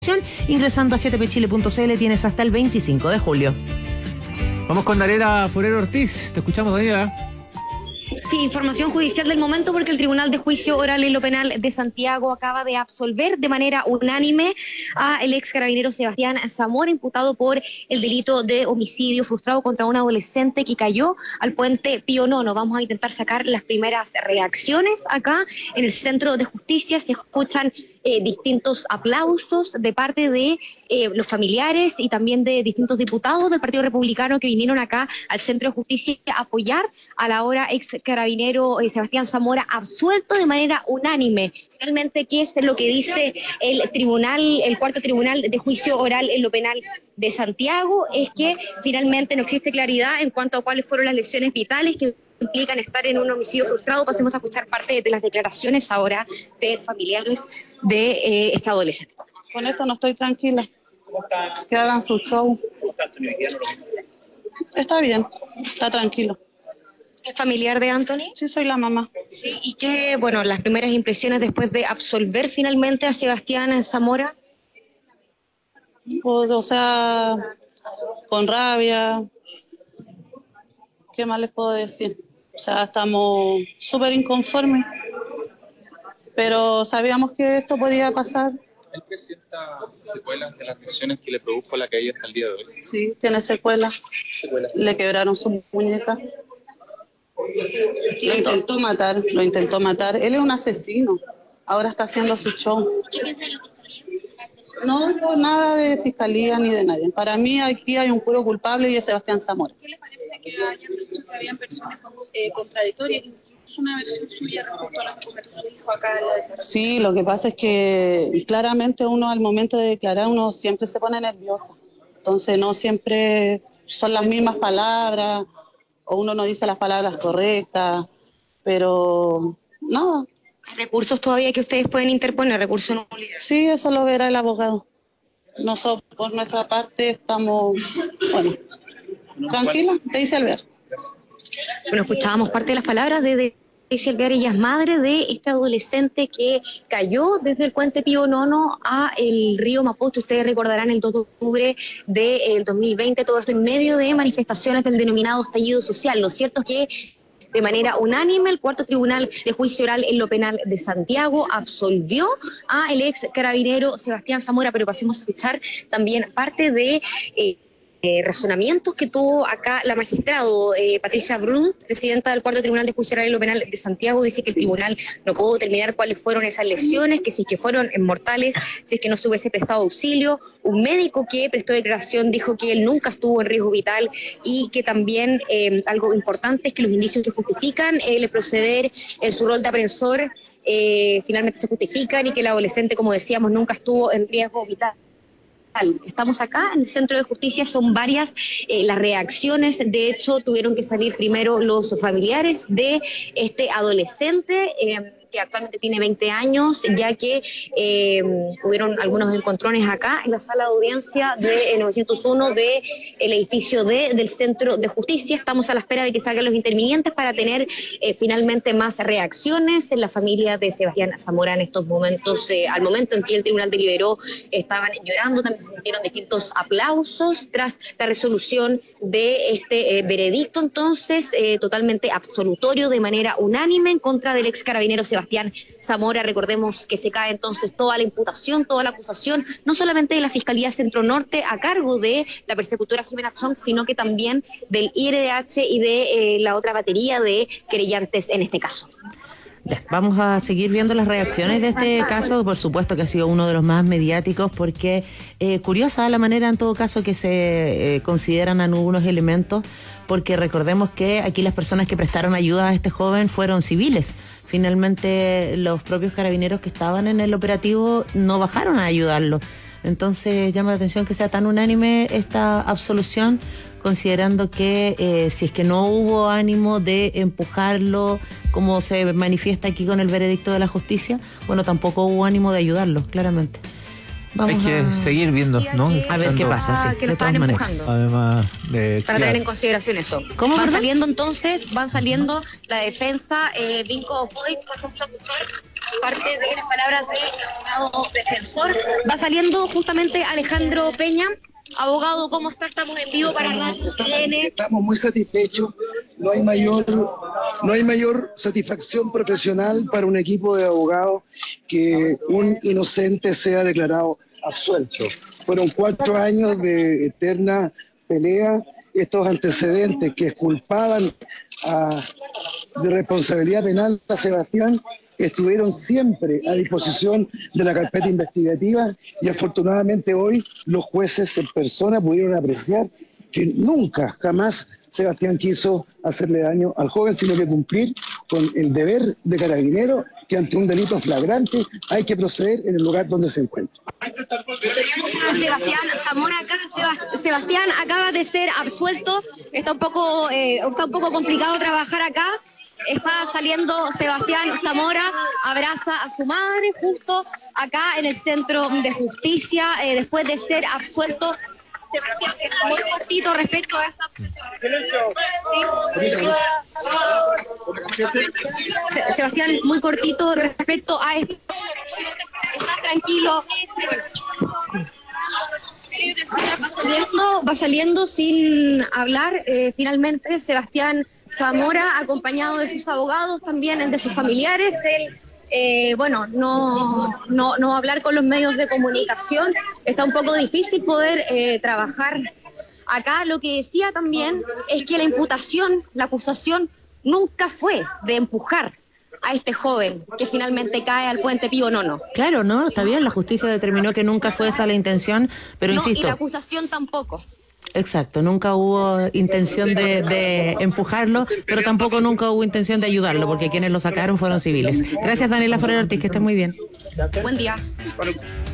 ingresando a gtpchile.cl. Tienes hasta el 25 de julio. Vamos con Daniela Forero Ortiz. Te escuchamos, Daniela. Sí, información judicial del momento, porque el Tribunal de Juicio Oral en lo Penal de Santiago acaba de absolver de manera unánime a el ex carabinero Sebastián Zamora, imputado por el delito de homicidio frustrado contra un adolescente que cayó al puente Pío Nono. Vamos a intentar sacar las primeras reacciones acá en el Centro de Justicia. Se escuchan distintos aplausos de parte de los familiares y también de distintos diputados del Partido Republicano que vinieron acá al Centro de Justicia a apoyar a la ahora ex carabinero Sebastián Zamora, absuelto de manera unánime. Finalmente, ¿qué es lo que dice el tribunal, el cuarto tribunal de juicio oral en lo penal de Santiago? Es que finalmente no existe claridad en cuanto a cuáles fueron las lesiones vitales que implican estar en un homicidio frustrado. Pasemos a escuchar parte de las declaraciones ahora de familiares de esta adolescente. Con esto no estoy tranquila. Que hagan su show. Está bien, está tranquilo. ¿Es familiar de Anthony? Sí, soy la mamá. Sí, y qué, bueno, las primeras impresiones después de absolver finalmente a Sebastián Zamora. O sea, con rabia. ¿Qué más les puedo decir? O sea, estamos súper inconformes, pero sabíamos que esto podía pasar. ¿Él presenta secuelas de las lesiones que le produjo la caída hasta el día de hoy? Sí, tiene secuelas. Le quebraron su muñeca. Lo intentó matar. Él es un asesino. Ahora está haciendo su show. No, nada de fiscalía ni de nadie. Para mí aquí hay un puro culpable y es Sebastián Zamora. ¿Qué le parece que hayan dicho que habían personas contradictorias? Es una versión suya respecto a la que comentó su hijo acá en la declaración. Sí, lo que pasa es que claramente uno al momento de declarar uno siempre se pone nerviosa. Entonces no siempre son las mismas palabras o uno no dice las palabras correctas, pero nada. ¿Hay recursos todavía que ustedes pueden interponer, recursos no obligatorios? Sí, eso lo verá el abogado. Nosotros por nuestra parte estamos, bueno, tranquila, te dice Albert. Bueno, escuchábamos parte de las palabras de Daisy Alvear. Ella es madre de este adolescente que cayó desde el puente Pío Nono a el río Mapocho. Ustedes recordarán el 2 de octubre del 2020, todo esto en medio de manifestaciones del denominado estallido social. Lo cierto es que de manera unánime el cuarto tribunal de juicio oral en lo penal de Santiago absolvió a el ex carabinero Sebastián Zamora, pero pasemos a escuchar también parte de razonamientos que tuvo acá la magistrado Patricia Brun, presidenta del cuarto tribunal de juicio oral en lo penal de Santiago. Dice que el tribunal no pudo determinar cuáles fueron esas lesiones, que si es que fueron mortales, si es que no se hubiese prestado auxilio. Un médico que prestó declaración dijo que él nunca estuvo en riesgo vital y que también algo importante es que los indicios que justifican el proceder en su rol de aprensor finalmente se justifican y que el adolescente, como decíamos, nunca estuvo en riesgo vital. Estamos acá en el Centro de Justicia, son varias las reacciones. De hecho, tuvieron que salir primero los familiares de este adolescente que actualmente tiene 20 años, ya que hubieron algunos encontrones acá en la sala de audiencia de 901 del edificio D del Centro de Justicia. Estamos a la espera de que salgan los intervinientes para tener finalmente más reacciones. En la familia de Sebastián Zamora en estos momentos, al momento en que el tribunal deliberó, estaban llorando, también se sintieron distintos aplausos tras la resolución de este veredicto, entonces totalmente absolutorio de manera unánime en contra del ex carabinero Sebastián Zamora. Recordemos que se cae entonces toda la imputación, toda la acusación, no solamente de la Fiscalía Centro Norte a cargo de la persecutora Jimena Chong, sino que también del IRDH y de la otra batería de querellantes en este caso. Ya, vamos a seguir viendo las reacciones de este caso. Por supuesto que ha sido uno de los más mediáticos porque curiosa la manera en todo caso que se consideran algunos elementos, porque recordemos que aquí las personas que prestaron ayuda a este joven fueron civiles. Finalmente los propios carabineros que estaban en el operativo no bajaron a ayudarlo. Entonces llama la atención que sea tan unánime esta absolución, considerando que si es que no hubo ánimo de empujarlo, como se manifiesta aquí con el veredicto de la justicia, bueno, tampoco hubo ánimo de ayudarlo, claramente. Hay que seguir viendo, ¿no? A ver qué pasa, sí, que lo de todas estaban maneras. empujando. Además Para tener en consideración eso. ¿Cómo, van perdón? saliendo entonces, van saliendo la defensa, Vinco Boy, parte de las palabras del abogado defensor. Va saliendo justamente Alejandro Peña. Abogado, ¿cómo está? Estamos en vivo para Radio TN. Estamos muy satisfechos. No hay mayor satisfacción profesional para un equipo de abogados que un inocente sea declarado absuelto. Fueron 4 años de eterna pelea. Estos antecedentes que culpaban de responsabilidad penal a Sebastián estuvieron siempre a disposición de la carpeta investigativa y afortunadamente hoy los jueces en persona pudieron apreciar que nunca, jamás Sebastián quiso hacerle daño al joven, sino que cumplir con el deber de carabinero que ante un delito flagrante hay que proceder en el lugar donde se encuentra. Sebastián Zamora acá. Sebastián acaba de ser absuelto. Está un poco complicado trabajar acá. Está saliendo Sebastián Zamora, abraza a su madre justo acá en el Centro de Justicia después de ser absuelto. Sebastián, muy cortito respecto a esta... Sebastián, muy cortito respecto a esto. Está tranquilo. Va saliendo sin hablar. Finalmente, Sebastián Zamora, acompañado de sus abogados, también de sus familiares. Él, no va a hablar con los medios de comunicación. Está un poco difícil poder trabajar acá. Lo que decía también es que la acusación nunca fue de empujar a este joven que finalmente cae al puente Pío Nono. Claro, no, está bien, la justicia determinó que nunca fue esa la intención, pero no, insisto. Y la acusación tampoco. Exacto, nunca hubo intención de empujarlo, pero tampoco nunca hubo intención de ayudarlo, porque quienes lo sacaron fueron civiles. Gracias, Daniela Forero Ortiz, que esté muy bien. Buen día.